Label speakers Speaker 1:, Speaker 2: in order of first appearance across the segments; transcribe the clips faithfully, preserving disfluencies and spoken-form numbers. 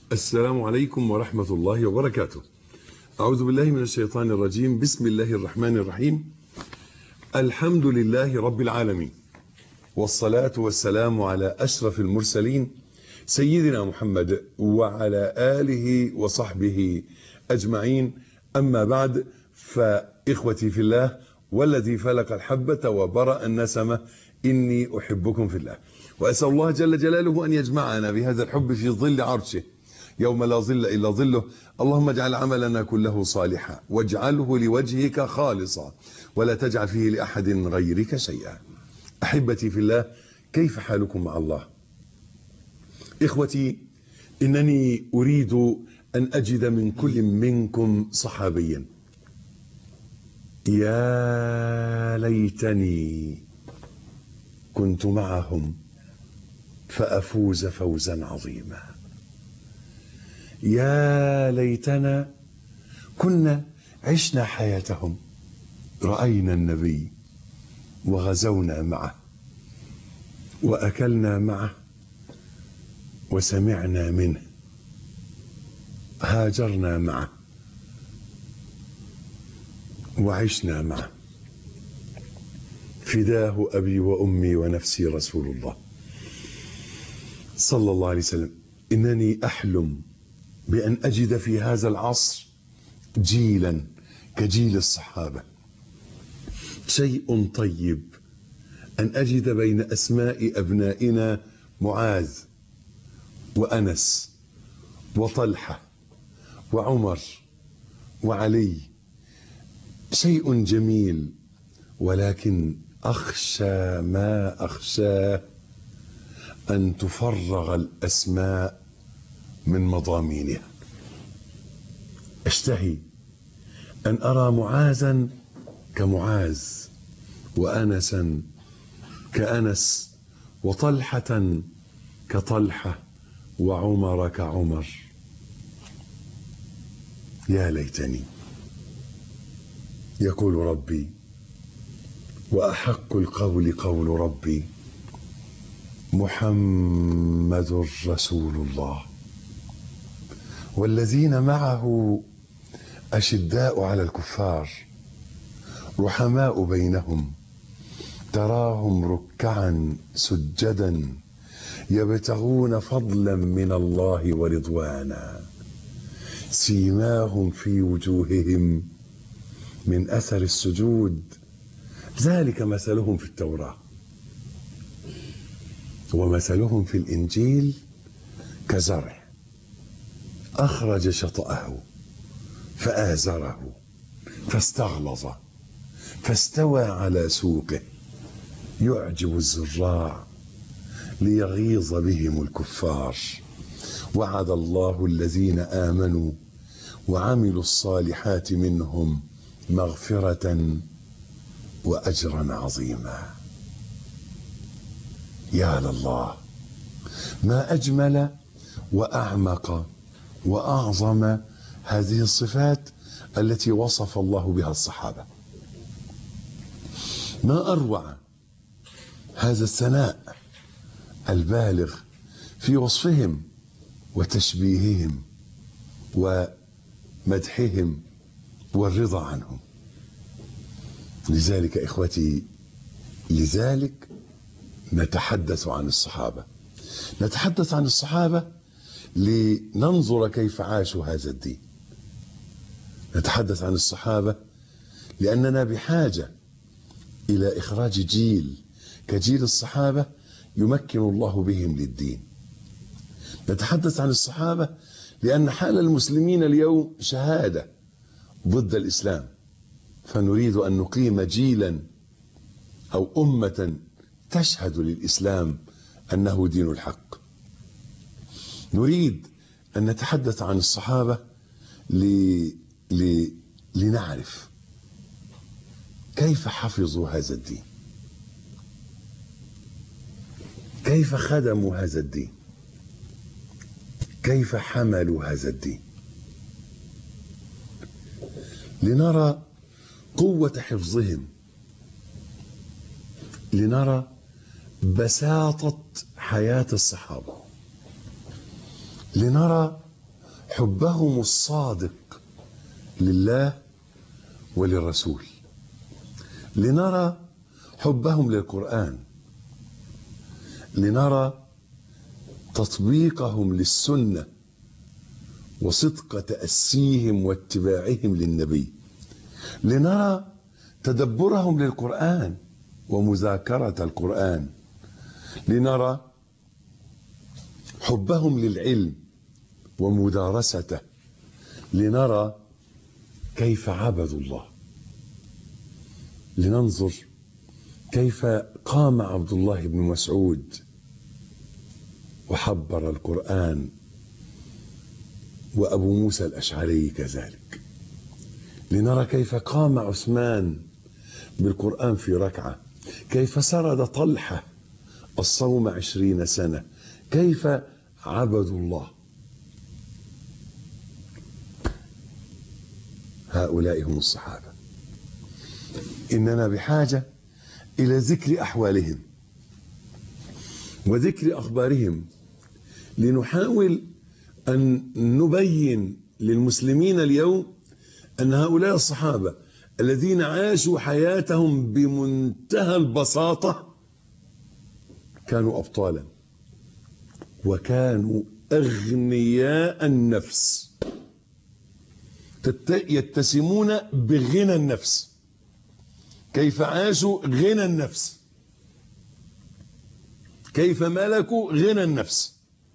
Speaker 1: السلام عليكم ورحمة الله وبركاته. أعوذ بالله من الشيطان الرجيم. بسم الله الرحمن الرحيم. الحمد لله رب العالمين، والصلاة والسلام على أشرف المرسلين سيدنا محمد وعلى آله وصحبه أجمعين. أما بعد، فإخوتي في الله والذي فلق الحبة وبرأ النسمة، إني أحبكم في الله، وأسأل الله جل جلاله أن يجمعنا بهذا الحب في ظل عرشه يوم لا ظل إلا ظله. اللهم اجعل عملنا كله صالحا واجعله لوجهك خالصا ولا تجعل فيه لأحد غيرك شيئا. أحبتي في الله، كيف حالكم مع الله؟ إخوتي، إنني أريد أن أجد من كل منكم صحابيا. يا ليتني كنت معهم فأفوز فوزا عظيما. يا ليتنا كنا عشنا حياتهم، رأينا النبي وغزونا معه وأكلنا معه وسمعنا منه، هاجرنا معه وعشنا معه. فداه أبي وأمي ونفسي رسول الله صلى الله عليه وسلم. إنني أحلم بأن أجد في هذا العصر جيلا كجيل الصحابة. شيء طيب أن أجد بين أسماء أبنائنا معاذ وأنس وطلحة وعمر وعلي. شيء جميل، ولكن أخشى ما أخشاه أن تفرغ الأسماء من مضامينها. أشتهي أن أرى معاذا كمعاذ، وأنسا كأنس، وطلحة كطلحة، وعمر كعمر. يا ليتني. يقول ربي: وأحق القول قول ربي محمد رسول الله والذين معه أشداء على الكفار رحماء بينهم تراهم ركعا سجدا يبتغون فضلا من الله ورضوانا سيماهم في وجوههم من أثر السجود ذلك مثلهم في التوراة ومثلهم في الإنجيل كزرع أخرج شطأه فآزره فاستغلظ فاستوى على سوقه يعجب الزراع ليغيظ بهم الكفار. وعد الله الذين آمنوا وعملوا الصالحات منهم مغفرة وأجرا عظيما. يا لله، ما أجمل وأعمق وأعظم هذه الصفات التي وصف الله بها الصحابة. ما أروع هذا الثناء البالغ في وصفهم وتشبيههم ومدحهم والرضا عنهم. لذلك إخوتي، لذلك نتحدث عن الصحابة. نتحدث عن الصحابة لننظر كيف عاشوا هذا الدين. نتحدث عن الصحابة لأننا بحاجة إلى إخراج جيل كجيل الصحابة يمكن الله بهم للدين. نتحدث عن الصحابة لأن حال المسلمين اليوم شهادة ضد الإسلام، فنريد أن نقيم جيلا أو أمة تشهد للإسلام أنه دين الحق. نريد أن نتحدث عن الصحابة ل... ل... لنعرف كيف حفظوا هذا الدين، كيف خدموا هذا الدين، كيف حملوا هذا الدين، لنرى قوة حفظهم، لنرى بساطة حياة الصحابة، لنرى حبهم الصادق لله وللرسول، لنرى حبهم للقرآن، لنرى تطبيقهم للسنة وصدق تأسيهم واتباعهم للنبي، لنرى تدبرهم للقرآن ومذاكرة القرآن، لنرى حبهم للعلم ومدارسته، لنرى كيف عبدوا الله، لننظر كيف قام عبد الله بن مسعود وحبر القرآن، وأبو موسى الأشعري كذلك، لنرى كيف قام عثمان بالقرآن في ركعة، كيف سرد طلحة الصوم عشرين سنة، كيف عبدوا الله. هؤلاء هم الصحابة. إننا بحاجة إلى ذكر أحوالهم وذكر أخبارهم، لنحاول أن نبين للمسلمين اليوم أن هؤلاء الصحابة الذين عاشوا حياتهم بمنتهى البساطة كانوا أبطالا، وكانوا أغنياء النفس، يتسمون بغنى النفس. كيف عاشوا غنى النفس، كيف ملكوا غنى النفس.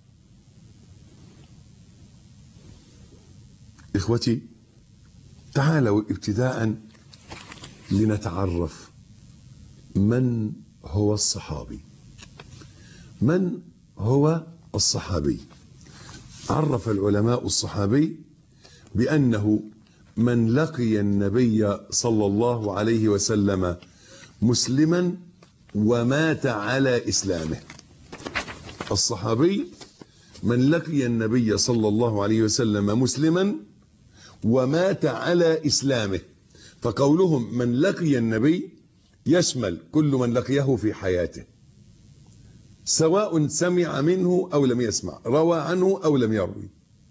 Speaker 1: إخوتي، تعالوا ابتداء لنتعرف من هو الصحابي. من هو الصحابي؟ عرف العلماء الصحابي بأنه من لقي النبي صلى الله عليه وسلم مسلما ومات على إسلامه. الصحابي من لقي النبي صلى الله عليه وسلم مسلما ومات على إسلامه. فقولهم من لقي النبي يشمل كل من لقيه في حياته، سواء سمع منه أو لم يسمع، روى عنه أو لم يروي.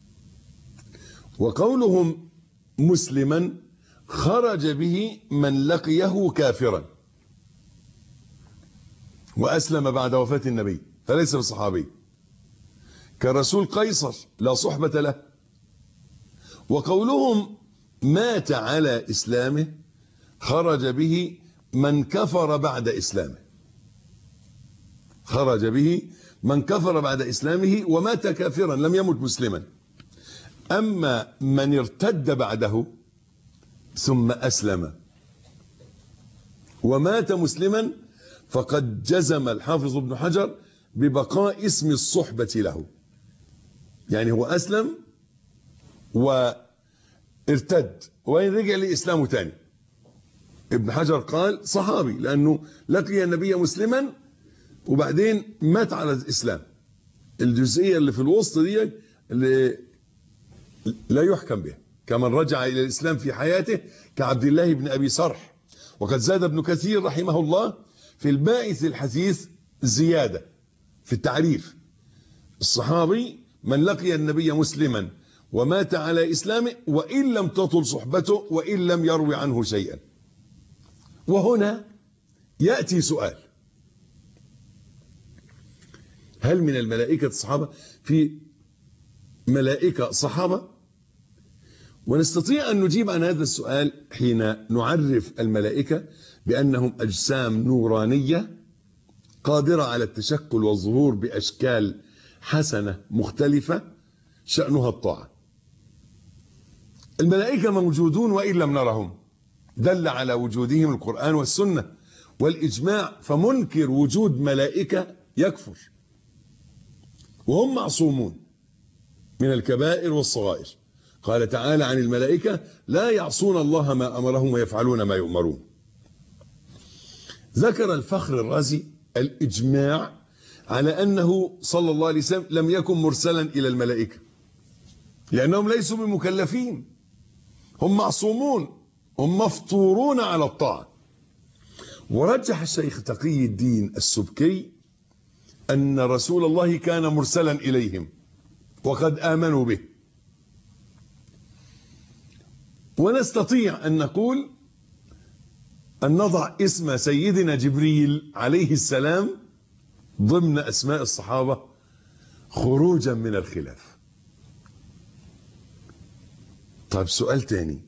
Speaker 1: وقولهم مسلما خرج به من لقيه كافرا وأسلم بعد وفاة النبي فليس بصحابي، كالرسول قيصر لا صحبة له. وقولهم مات على إسلامه خرج به من كفر بعد إسلامه، خرج به من كفر بعد إسلامه ومات كافرا لم يمت مسلما. أما من ارتد بعده ثم أسلم ومات مسلما فقد جزم الحافظ ابن حجر ببقاء اسم الصحبة له، يعني هو أسلم وارتد وإن رجع لإسلامه تاني. ابن حجر قال صحابي لأنه لقي النبي مسلما وبعدين مات على الإسلام. الجزئية اللي في الوسط دي اللي لا يحكم بها، كمن رجع إلى الإسلام في حياته كعبد الله بن أبي صرح. وقد زاد ابن كثير رحمه الله في الباعث الحثيث زيادة في التعريف: الصحابي من لقي النبي مسلما ومات على إسلامه وإن لم تطل صحبته وإن لم يروي عنه شيئا. وهنا يأتي سؤال: هل من الملائكة الصحابة؟ في ملائكة صحابة؟ ونستطيع أن نجيب عن هذا السؤال حين نعرف الملائكة بأنهم أجسام نورانية قادرة على التشكل والظهور بأشكال حسنة مختلفة شأنها الطاعة. الملائكة موجودون وإن لم نرهم، دل على وجودهم القرآن والسنة والإجماع، فمنكر وجود ملائكة يكفر، وهم معصومون من الكبائر والصغائر. قال تعالى عن الملائكة: لا يعصون الله ما أمرهم ويفعلون ما يؤمرون. ذكر الفخر الرازي الإجماع على أنه صلى الله عليه وسلم لم يكن مرسلا إلى الملائكة لأنهم ليسوا بمكلفين، هم معصومون، هم مفطورون على الطاعة. ورجح الشيخ تقي الدين السبكي أن رسول الله كان مرسلا إليهم وقد آمنوا به، ونستطيع أن نقول أن نضع اسم سيدنا جبريل عليه السلام ضمن أسماء الصحابة خروجا من الخلاف. طيب سؤال تاني،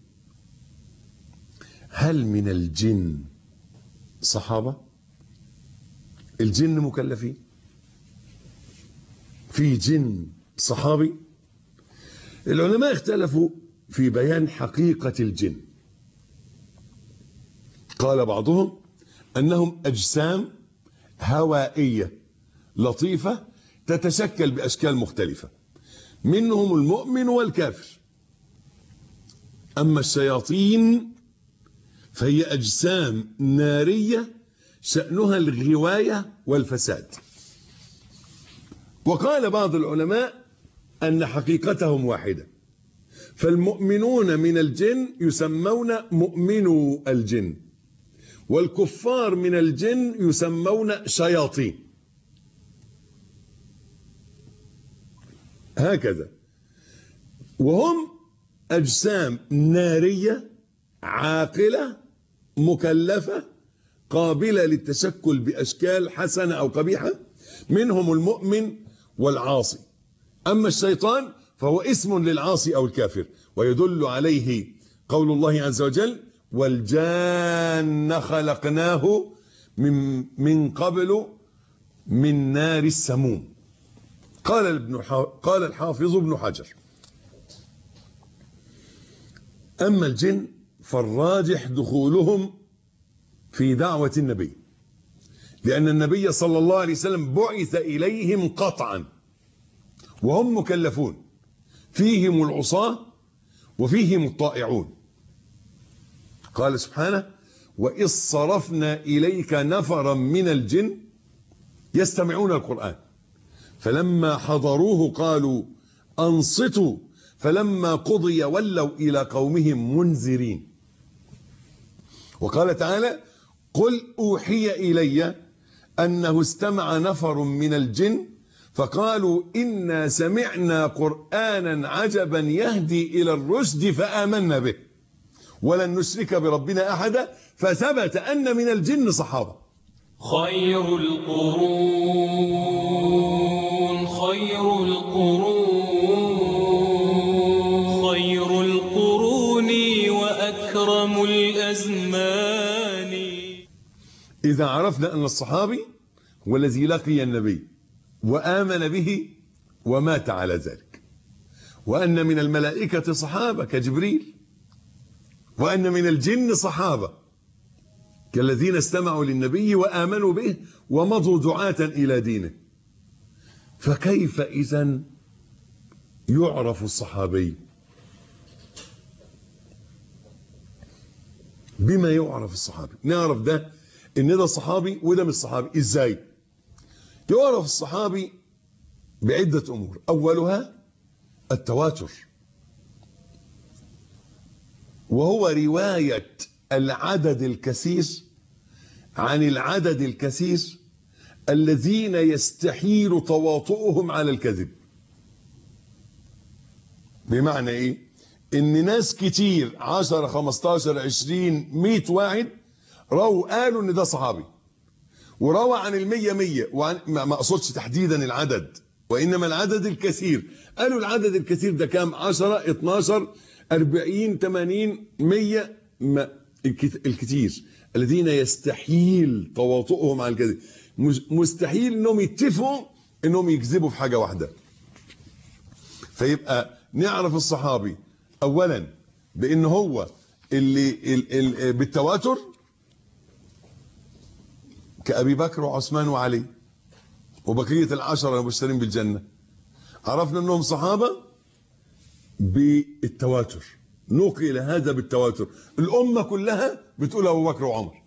Speaker 1: هل من الجن صحابة؟ الجن مكلفين؟ في جن صحابي؟ العلماء اختلفوا في بيان حقيقة الجن. قال بعضهم أنهم أجسام هوائية لطيفة تتشكل بأشكال مختلفة، منهم المؤمن والكافر. أما الشياطين فهي أجسام نارية شأنها الغواية والفساد. وقال بعض العلماء أن حقيقتهم واحدة، فالمؤمنون من الجن يسمون مؤمنو الجن، والكفار من الجن يسمون شياطين، هكذا. وهم أجسام نارية عاقلة مكلفة قابلة للتشكل بأشكال حسنة أو قبيحة، منهم المؤمن والعاصي. أما الشيطان فهو اسم للعاصي أو الكافر، ويدل عليه قول الله عز وجل: والجان خلقناه من من قبل من نار السموم. قال ابن قال الحافظ ابن حجر: أما الجن فالراجح دخولهم في دعوة النبي، لأن النبي صلى الله عليه وسلم بعث إليهم قطعا، وهم مكلفون، فيهم العصاة وفيهم الطائعون. قال سبحانه: وإذ صرفنا إليك نفرا من الجن يستمعون القرآن فلما حضروه قالوا أنصتوا فلما قضي ولوا إلى قومهم منذرين. وقال تعالى: قل أوحي إلي أنه استمع نفر من الجن فقالوا إنا سمعنا قرآنا عجبا يهدي إلى الرشد فآمنا به ولن نشرك بربنا أحدا. فثبت أن من الجن صحابة.
Speaker 2: خير القرون خير القرون خير القرون وأكرم الأزمان.
Speaker 1: إذا عرفنا أن الصحابي هو الذي لقي النبي وآمن به ومات على ذلك، وأن من الملائكة صحابة كجبريل، وأن من الجن صحابة كالذين استمعوا للنبي وآمنوا به ومضوا دعاة إلى دينه، فكيف إذن يعرف الصحابي؟ بما يعرف الصحابي؟ نعرف ده إن ده صحابي وده مش صحابي. إزاي يعرف الصحابي؟ بعدة أمور. أولها التواتر، وهو رواية العدد الكثير عن العدد الكثير الذين يستحيل تواطؤهم على الكذب. بمعنى ايه؟ ان ناس كتير عشرة خمستاشر عشرين مئة واحد رووا قالوا ان ده صحابي، وروى عن المية مية، وعن ما اقصدش تحديدا العدد وانما العدد الكثير. قالوا العدد الكثير ده كام؟ عشرة اتناشر أربعين ثمانين مية. الكثير الذين يستحيل تواطؤهم على الكذب، مستحيل انهم يتفقوا انهم يكذبوا في حاجه واحده. فيبقى نعرف الصحابي اولا بان هو اللي, اللي بالتواتر كأبي بكر وعثمان وعلي وبقيه العشره المبشرين بالجنه، عرفنا انهم صحابه بالتواتر، نقل هذا بالتواتر، الامه كلها بتقول ابو بكر وعمر.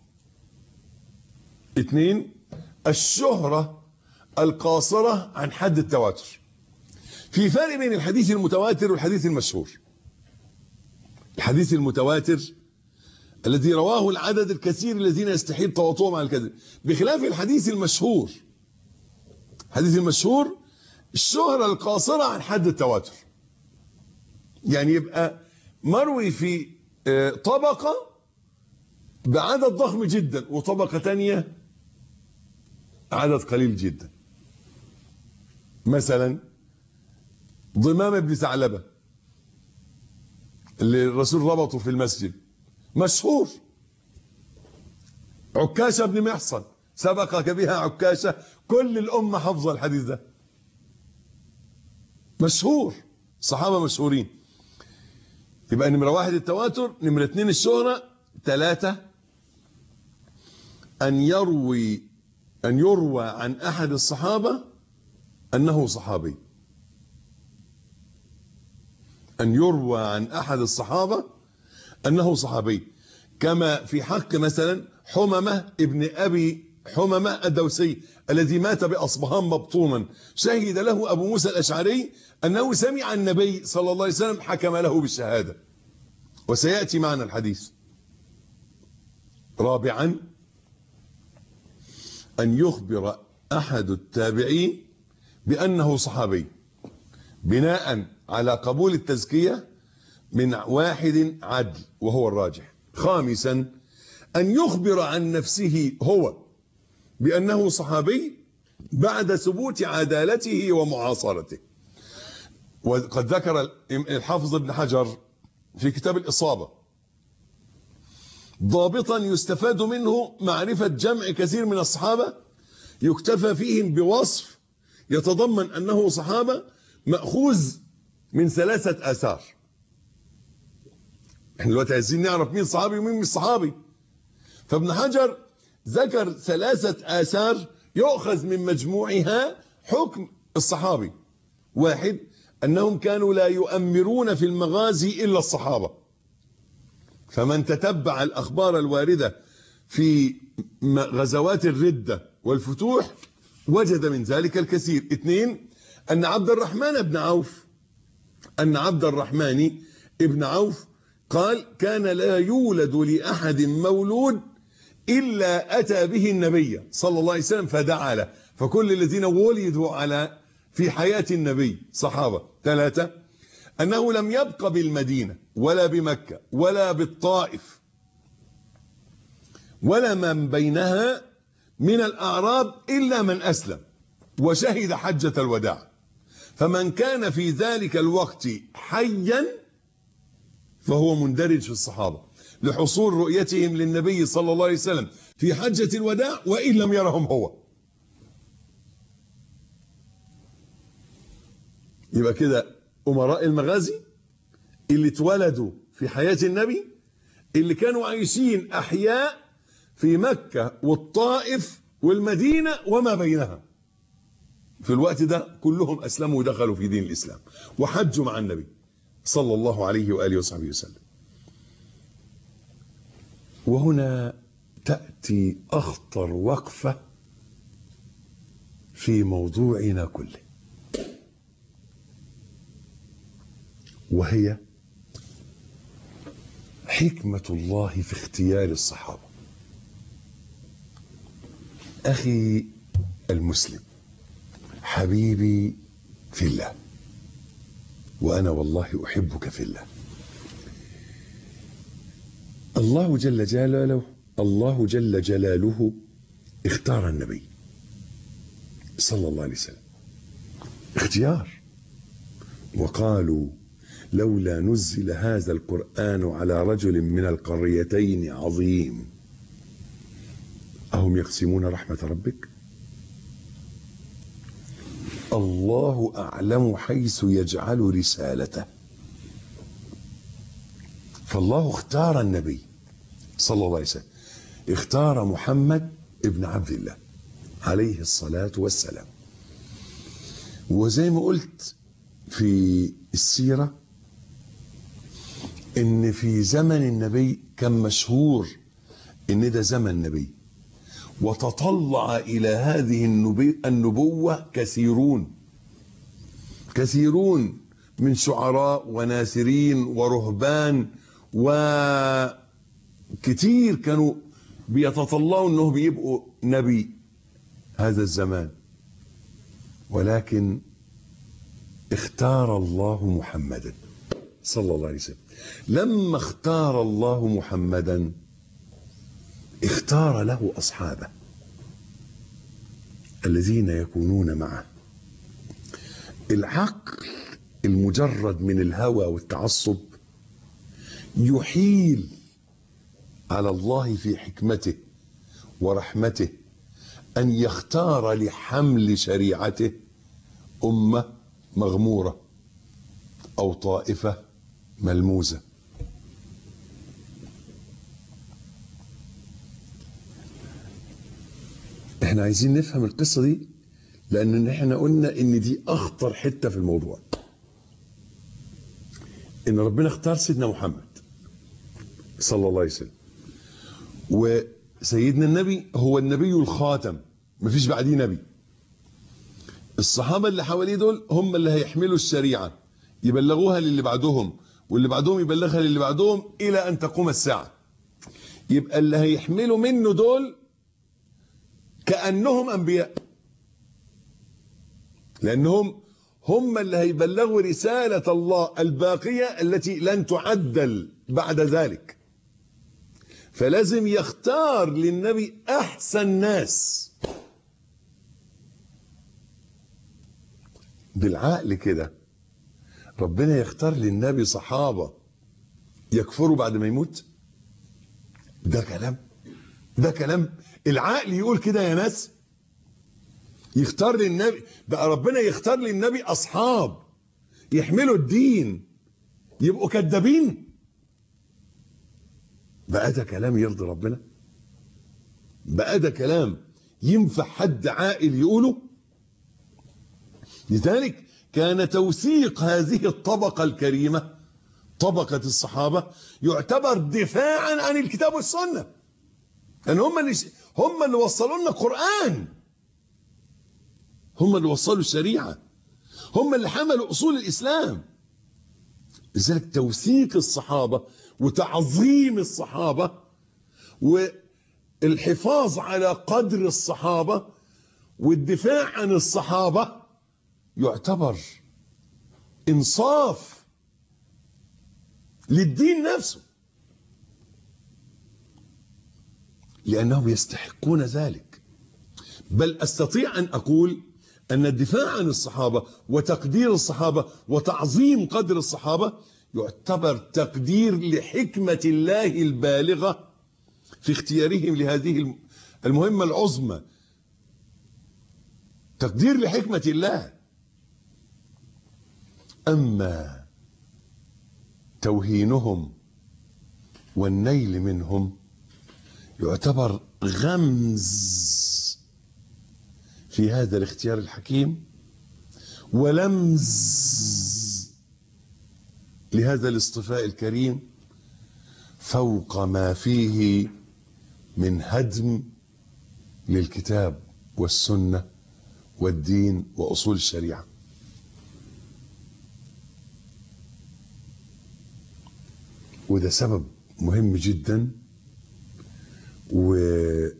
Speaker 1: اثنين، الشهره القاصره عن حد التواتر. في فرق بين الحديث المتواتر والحديث المشهور. الحديث المتواتر الذي رواه العدد الكثير الذين يستحيل تواطؤهم على الكذب، بخلاف الحديث المشهور. الحديث المشهور الشهره القاصره عن حد التواتر، يعني يبقى مروي في طبقة بعدد ضخم جدا، وطبقة تانية عدد قليل جدا. مثلا ضمام بن ثعلبة اللي الرسول ربطه في المسجد مشهور. عكاشة بن محصن سبقك بها عكاشة، كل الأمة حفظ الحديث ده، مشهور، صحابة مشهورين. يبقى نمرة واحد التواتر، نمرة اتنين الشهرة، ثلاثة أن يروي أن يروى عن أحد الصحابة أنه صحابي، أن يروى عن أحد الصحابة أنه صحابي، كما في حق مثلا حممة ابن أبي حممة الدوسي الذي مات بأصبهان مبطونا، شهد له أبو موسى الأشعري أنه سمع النبي صلى الله عليه وسلم حكم له بالشهادة، وسيأتي معنا الحديث. رابعا أن يخبر أحد التابعين بأنه صحابي بناء على قبول التزكية من واحد عدل وهو الراجح. خامسا أن يخبر عن نفسه هو بأنه صحابي بعد ثبوت عدالته ومعاصرته. وقد ذكر الحافظ ابن حجر في كتاب الإصابة ضابطا يستفاد منه معرفة جمع كثير من الصحابة يكتفى فيهم بوصف يتضمن أنه صحابة، مأخوذ من ثلاثة آثار. احنا دلوقتي عايزين نعرف مين صحابي ومين مش صحابي، فابن حجر ذكر ثلاثة آثار يؤخذ من مجموعها حكم الصحابي. واحد، أنهم كانوا لا يؤمرون في المغازي إلا الصحابة، فمن تتبع الأخبار الواردة في غزوات الردة والفتوح وجد من ذلك الكثير. اثنين، أن عبد الرحمن بن عوف أن عبد الرحمن ابن عوف قال كان لا يولد لأحد مولود إلا أتى به النبي صلى الله عليه وسلم فدعا له، فكل الذين ولدوا على في حياة النبي صحابة. ثلاثة، أنه لم يبق بالمدينة ولا بمكة ولا بالطائف ولا من بينها من الأعراب إلا من أسلم وشهد حجة الوداع، فمن كان في ذلك الوقت حيا فهو مندرج في الصحابة لحصول رؤيتهم للنبي صلى الله عليه وسلم في حجة الوداع وإن لم يرهم هو. يبقى كده أمراء المغازي اللي اتولدوا في حياة النبي، اللي كانوا عايشين أحياء في مكة والطائف والمدينة وما بينها في الوقت ده، كلهم أسلموا ودخلوا في دين الإسلام وحجوا مع النبي صلى الله عليه وآله وصحبه وسلم. وهنا تأتي أخطر وقفة في موضوعنا كله، وهي حكمة الله في اختيار الصحابة. أخي المسلم، حبيبي في الله، وأنا والله أحبك في الله. الله جل جلاله الله جل جلاله اختار النبي صلى الله عليه وسلم اختيار، وقالوا لولا نزل هذا القرآن على رجل من القريتين عظيم أهم يقسمون رحمة ربك. الله أعلم حيث يجعل رسالته، فالله اختار النبي صلى الله عليه وسلم، اختار محمد ابن عبد الله عليه الصلاة والسلام. وزي ما قلت في السيرة ان في زمن النبي كان مشهور ان ده زمن نبي، وتطلع الى هذه النبوة كثيرون كثيرون من شعراء وناثرين ورهبان، وكتير كانوا بيتطلعوا انه بيبقوا نبي هذا الزمان، ولكن اختار الله محمدا صلى الله عليه وسلم لما اختار الله محمدا اختار له أصحابه الذين يكونون معه. العقل المجرد من الهوى والتعصب يحيل على الله في حكمته ورحمته أن يختار لحمل شريعته أمة مغمورة أو طائفة ملموزة. احنا عايزين نفهم القصة دي لأن احنا قلنا ان دي أخطر حتة في الموضوع، ان ربنا اختار سيدنا محمد صلى الله عليه وسلم، وسيدنا النبي هو النبي الخاتم، مفيش بعديه نبي. الصحابة اللي حواليه دول هم اللي هيحملوا الشريعة يبلغوها للي بعدهم، واللي بعدهم يبلغها للي بعدهم إلى أن تقوم الساعة. يبقى اللي هيحملوا منه دول كأنهم أنبياء، لأنهم هم اللي هيبلغوا رسالة الله الباقية التي لن تعدل بعد ذلك. فلازم يختار للنبي أحسن ناس. بالعقل كده ربنا يختار للنبي صحابة يكفروا بعد ما يموت؟ ده كلام ده كلام العقل يقول كده يا ناس؟ يختار للنبي بقى ربنا يختار للنبي أصحاب يحملوا الدين يبقوا كذابين؟ بقى ده كلام يرضي ربنا؟ بقى ده كلام ينفع حد عاقل يقوله؟ لذلك كان توثيق هذه الطبقة الكريمة طبقة الصحابة يعتبر دفاعا عن الكتاب والسنة، لأن هم اللي هم اللي وصلوا لنا القرآن، هم اللي وصلوا الشريعة، هم اللي حملوا أصول الإسلام. لذلك توثيق الصحابة وتعظيم الصحابة والحفاظ على قدر الصحابة والدفاع عن الصحابة يعتبر إنصاف للدين نفسه، لأنهم يستحقون ذلك. بل أستطيع أن أقول أن الدفاع عن الصحابة وتقدير الصحابة وتعظيم قدر الصحابة يعتبر تقدير لحكمة الله البالغة في اختيارهم لهذه المهمة العظمى، تقدير لحكمة الله. أما توهينهم والنيل منهم يعتبر غمز في هذا الاختيار الحكيم ولمز لهذا الاصطفاء الكريم فوق ما فيه من هدم للكتاب والسنة والدين وأصول الشريعة. وده سبب مهم جدا ومهم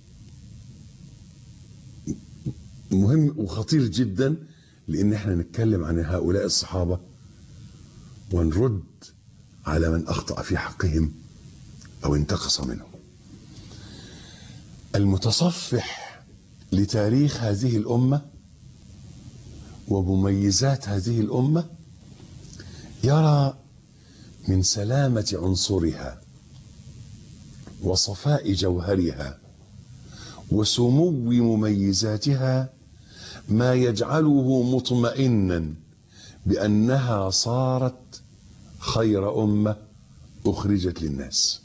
Speaker 1: وخطير جدا، لأن احنا نتكلم عن هؤلاء الصحابة ونرد على من أخطأ في حقهم أو انتقص منهم. المتصفح لتاريخ هذه الأمة ومميزات هذه الأمة يرى من سلامة عنصرها وصفاء جوهرها وسمو مميزاتها ما يجعله مطمئنا بأنها صارت خير أمة أخرجت للناس.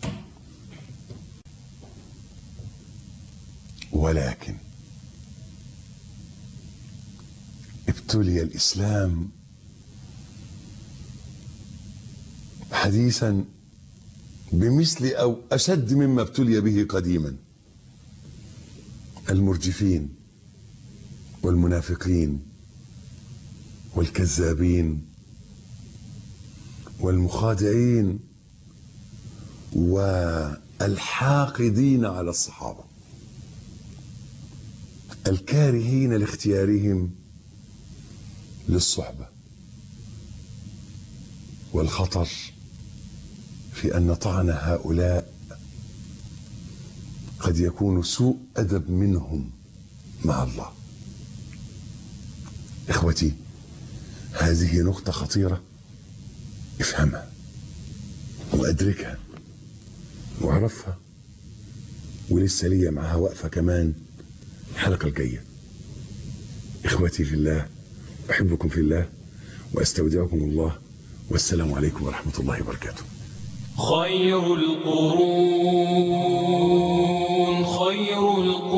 Speaker 1: ولكن ابتلي الإسلام حديثا بمثل أو أشد مما ابتلي به قديما. المرجفين والمنافقين والكذابين والمخادعين والحاقدين على الصحابة الكارهين لاختيارهم للصحبة. والخطر في أن طعن هؤلاء قد يكون سوء أدب منهم مع الله. إخوتي، هذه نقطة خطيرة، افهمها وأدركها واعرفها، ولسه ليا معها وقفة كمان الحلقة الجاية. إخوتي في الله، أحبكم في الله وأستودعكم الله، والسلام عليكم ورحمة الله وبركاته.
Speaker 2: خير القرون خير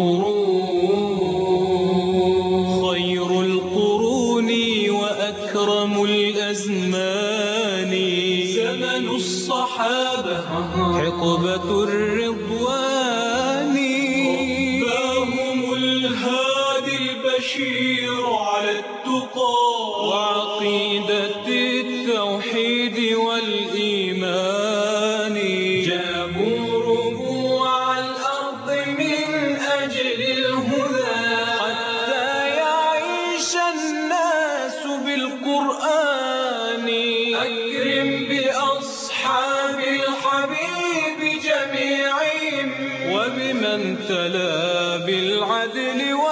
Speaker 2: القرون خير القرون وأكرم الأزمان زمن الصحابة حقبة الرضوان رباهم الهادي البشير على التقى وعقيدة التوحيد والإيمان جابوا ربوع الأرض من أجل الهدى حتى يعيش الناس بالقرآن أكرم بأصحاب الحبيب جميعهم وبمن تلا بالعدل